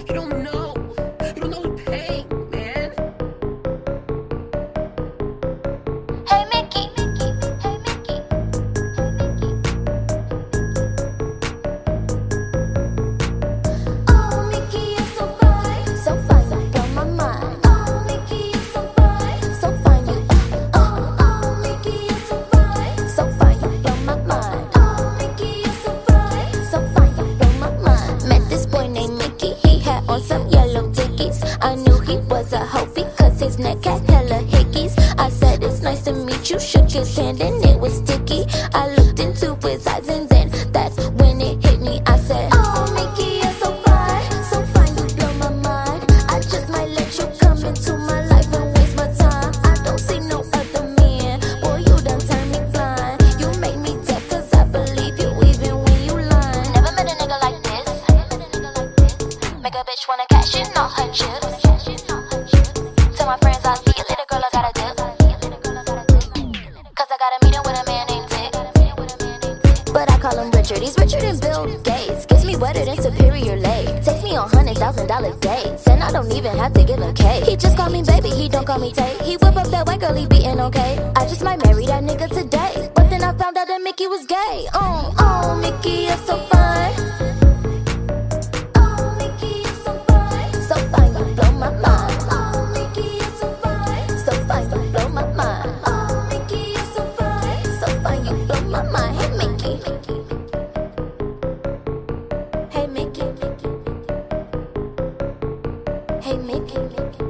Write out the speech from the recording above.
You don't know. You don't know the pain, man. Hey Mickey, hey Mickey, oh Mickey, you're so fine, you blow my mind. Oh Mickey, you're so fine, you. Oh Mickey, you're so fine, you blow my mind. Oh Mickey, you're so fine, you blow my mind. Met this boy named Mickey, he had on some yellow dickies. I knew he was a hoe because his neck had hella hickeys. I said it's nice to meet you, shook his hand and it was sticky. I looked into his eyes and then that's when it hit me. I said, oh Mickey, you're so fine, you blow my mind. I just might let you come into my life and waste my time. I don't see no other man, boy you done turned me blind. You make me deaf cause I believe you even when you lying. Never met a nigga like this. Make a bitch wanna cash in all her chips. Tell my friends I'll see you later, girl, I gotta dip. Cause I got a meeting with a man named Dick. But I call him Richard, he's richer than Bill Gates. Gets me wetter than Superior Lake. Takes me on $100,000 dates, and I don't even have to give him cake. He just call me baby, he don't call me Tate. He whip up that white girl, he beatin' okay. I just might marry that nigga today. But then I found out that Mickey was gay. Oh Mickey, you're so fine. Oh Mickey, you're so fine, you blow my mind. Oh Mickey, you're so fine, you blow my mind. Oh Mickey, you're so fine, you blow my mind. Hey Mickey, hey Mickey, hey Mickey.